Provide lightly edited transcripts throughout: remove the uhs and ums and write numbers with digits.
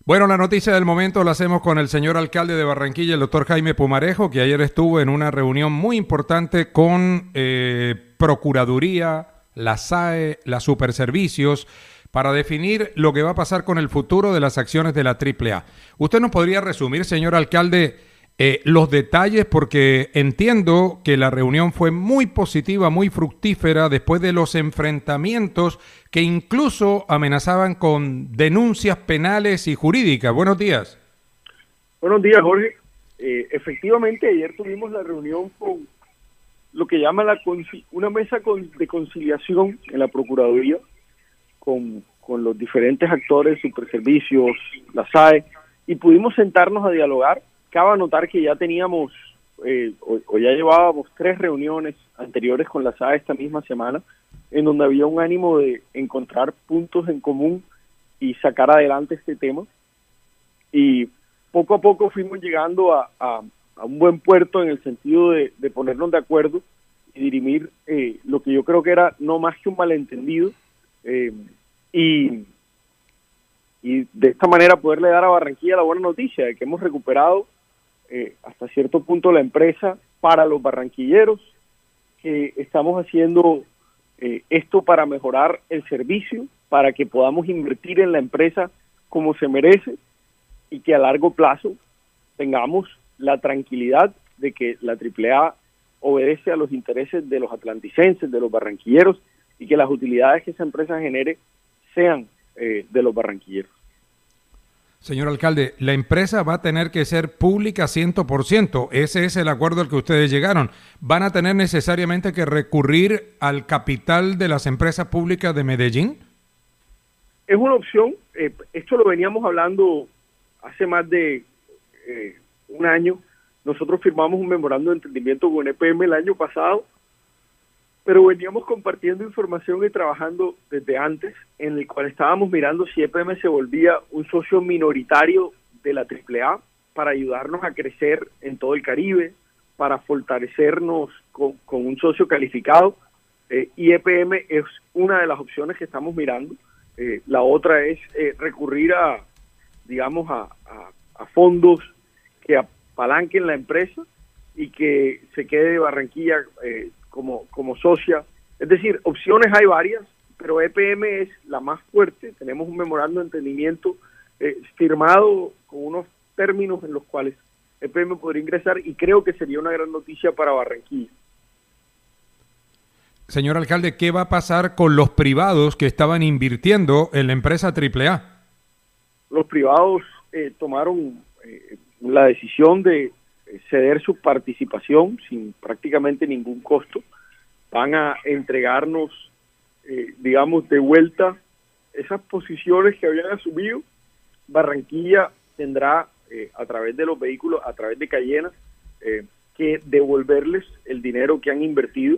Bueno, la noticia del momento la hacemos con el señor alcalde de Barranquilla, el doctor Jaime Pumarejo, que ayer estuvo en una reunión muy importante con Procuraduría, la SAE, la Superservicios, para definir lo que va a pasar con el futuro de las acciones de la AAA. ¿Usted nos podría resumir, señor alcalde, los detalles? Porque entiendo que la reunión fue muy positiva, muy fructífera, después de los enfrentamientos que incluso amenazaban con denuncias penales y jurídicas. Buenos días. Buenos días, Jorge. Efectivamente, ayer tuvimos la reunión con lo que llama una mesa de conciliación en la Procuraduría, con los diferentes actores, Superservicios, la SAE, y pudimos sentarnos a dialogar. Cabe notar que ya teníamos, o ya llevábamos 3 reuniones anteriores con la SAE esta misma semana, en donde había un ánimo de encontrar puntos en común y sacar adelante este tema. Y poco a poco fuimos llegando a un buen puerto en el sentido de ponernos de acuerdo y dirimir lo que yo creo que era no más que un malentendido, y de esta manera poderle dar a Barranquilla la buena noticia de que hemos recuperado hasta cierto punto la empresa para los barranquilleros, que estamos haciendo esto para mejorar el servicio, para que podamos invertir en la empresa como se merece y que a largo plazo tengamos la tranquilidad de que la AAA obedece a los intereses de los atlanticenses, de los barranquilleros, y que las utilidades que esa empresa genere sean de los barranquilleros. Señor alcalde, la empresa va a tener que ser pública 100%. Ese es el acuerdo al que ustedes llegaron. ¿Van a tener necesariamente que recurrir al capital de las empresas públicas de Medellín? Es una opción. Esto lo veníamos hablando hace más de un año. Nosotros firmamos un memorando de entendimiento con EPM el año pasado, pero veníamos compartiendo información y trabajando desde antes, en el cual estábamos mirando si EPM se volvía un socio minoritario de la AAA para ayudarnos a crecer en todo el Caribe, para fortalecernos con un socio calificado, y EPM es una de las opciones que estamos mirando. La otra es recurrir digamos, a fondos que apalanquen la empresa y que se quede Barranquilla como socia. Es decir, opciones hay varias, pero EPM es la más fuerte. Tenemos un memorando de entendimiento firmado con unos términos en los cuales EPM podría ingresar, y creo que sería una gran noticia para Barranquilla. Señor alcalde, ¿qué va a pasar con los privados que estaban invirtiendo en la empresa AAA? Los privados tomaron la decisión de ceder su participación sin prácticamente ningún costo. Van a entregarnos, digamos, de vuelta esas posiciones que habían asumido. Barranquilla tendrá, a través de los vehículos, a través de Cayena, que devolverles el dinero que han invertido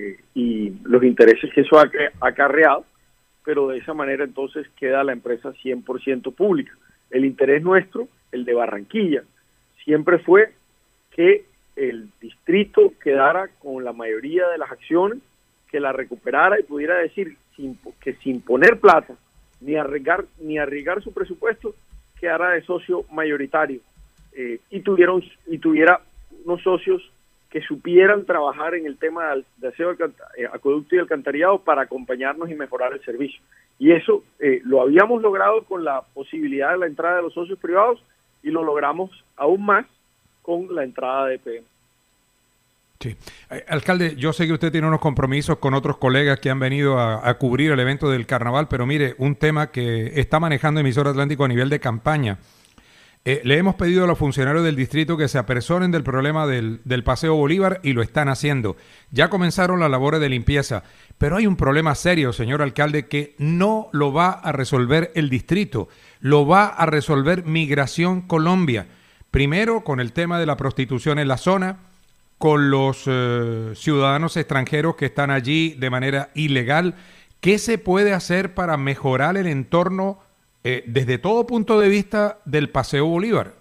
y los intereses que eso ha acarreado, pero de esa manera entonces queda la empresa 100% pública. El interés nuestro, el de Barranquilla, siempre fue que el distrito quedara con la mayoría de las acciones, que la recuperara y pudiera decir que sin poner plata ni arriesgar su presupuesto, quedara de socio mayoritario, y tuviera unos socios que supieran trabajar en el tema de aseo, acueducto y alcantarillado para acompañarnos y mejorar el servicio. Y eso lo habíamos logrado con la posibilidad de la entrada de los socios privados, y lo logramos aún más con la entrada de EPM. Sí. Alcalde, yo sé que usted tiene unos compromisos con otros colegas que han venido a cubrir el evento del carnaval, pero mire, un tema que está manejando Emisora Atlántico a nivel de campaña. Le hemos pedido a los funcionarios del distrito que se apersonen del problema del Paseo Bolívar, y lo están haciendo. Ya comenzaron las labores de limpieza, pero hay un problema serio, señor alcalde, que no lo va a resolver el distrito, lo va a resolver Migración Colombia. Primero, con el tema de la prostitución en la zona, con los ciudadanos extranjeros que están allí de manera ilegal. ¿Qué se puede hacer para mejorar el entorno desde todo punto de vista del Paseo Bolívar?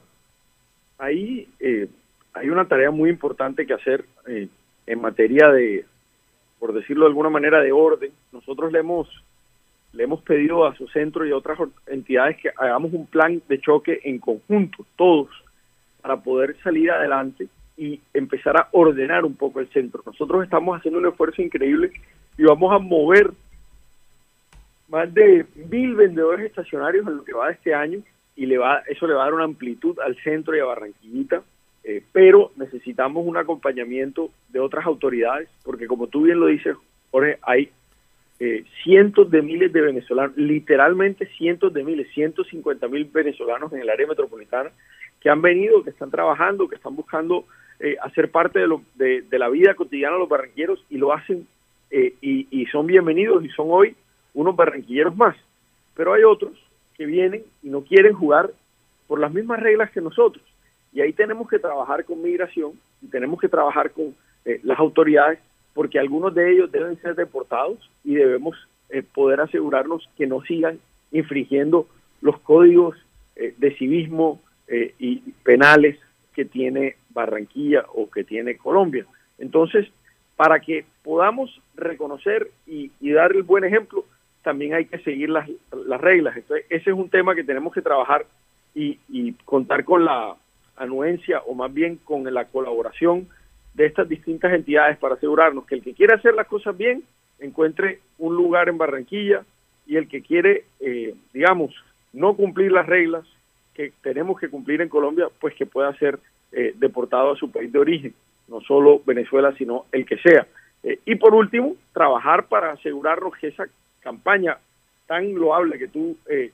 Ahí hay una tarea muy importante que hacer en materia de, por decirlo de alguna manera, de orden. Nosotros le hemos le hemos pedido a Socintro y a otras entidades que hagamos un plan de choque en conjunto, todos, para poder salir adelante y empezar a ordenar un poco el centro. Nosotros estamos haciendo un esfuerzo increíble y vamos a mover más de 1.000 vendedores estacionarios en lo que va de este año, y eso le va a dar una amplitud al centro y a Barranquillita, pero necesitamos un acompañamiento de otras autoridades, porque como tú bien lo dices, Jorge, hay cientos de miles de venezolanos, literalmente cientos de miles, 150.000 venezolanos en el área metropolitana que han venido, que están trabajando, que están buscando hacer parte de la vida cotidiana de los barranquilleros, y lo hacen y son bienvenidos y son hoy unos barranquilleros más. Pero hay otros que vienen y no quieren jugar por las mismas reglas que nosotros, y ahí tenemos que trabajar con migración y tenemos que trabajar con las autoridades, porque algunos de ellos deben ser deportados y debemos poder asegurarnos que no sigan infringiendo los códigos de civismo y penales que tiene Barranquilla o que tiene Colombia. Entonces, para que podamos reconocer y dar el buen ejemplo, también hay que seguir las reglas. Entonces, ese es un tema que tenemos que trabajar y contar con la anuencia, o más bien con la colaboración de estas distintas entidades, para asegurarnos que el que quiere hacer las cosas bien encuentre un lugar en Barranquilla, y el que quiere, no cumplir las reglas que tenemos que cumplir en Colombia, pues que pueda ser deportado a su país de origen, no solo Venezuela, sino el que sea. Y por último, trabajar para asegurarnos que esa campaña tan loable que tú,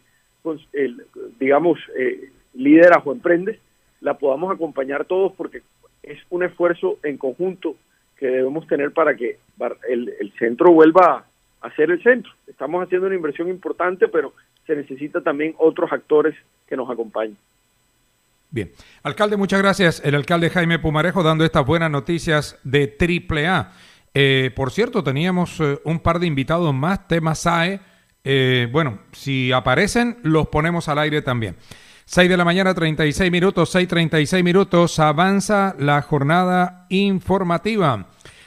lideras o emprendes, la podamos acompañar todos, porque es un esfuerzo en conjunto que debemos tener para que el centro vuelva a ser el centro. Estamos haciendo una inversión importante, pero se necesita también otros actores que nos acompañen. Bien. Alcalde, muchas gracias. El alcalde Jaime Pumarejo dando estas buenas noticias de AAA. Por cierto, teníamos un par de invitados más, tema SAE. Si aparecen, los ponemos al aire también. 6 de la mañana, 36 minutos, 6:36 minutos, avanza la jornada informativa.